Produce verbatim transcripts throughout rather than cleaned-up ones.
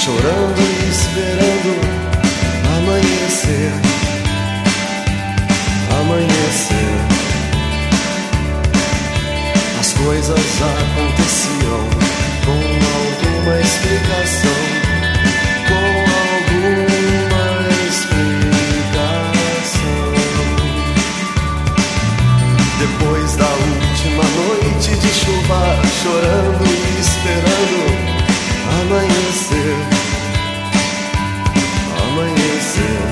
chorando e esperando amanhecer, amanhecer. As coisas aconteciam com alguma explicação, com alguma explicação. Depois da última noite de chuva, chorando e esperando amanhecer, amanhecer.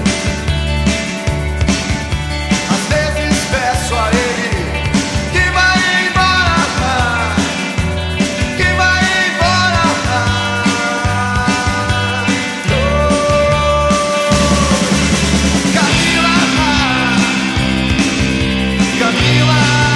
Às vezes peço a ele que vai embora, que vai embora. Oh, Camila, Camila.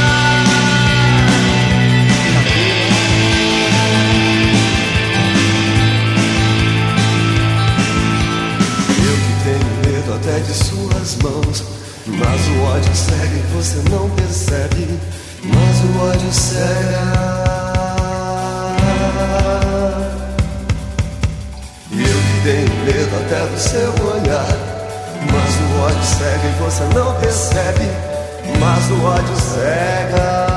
Até de suas mãos, mas o ódio cega e você não percebe, mas o ódio cega. E eu que tenho medo até do seu olhar, mas o ódio cega e você não percebe, mas o ódio cega.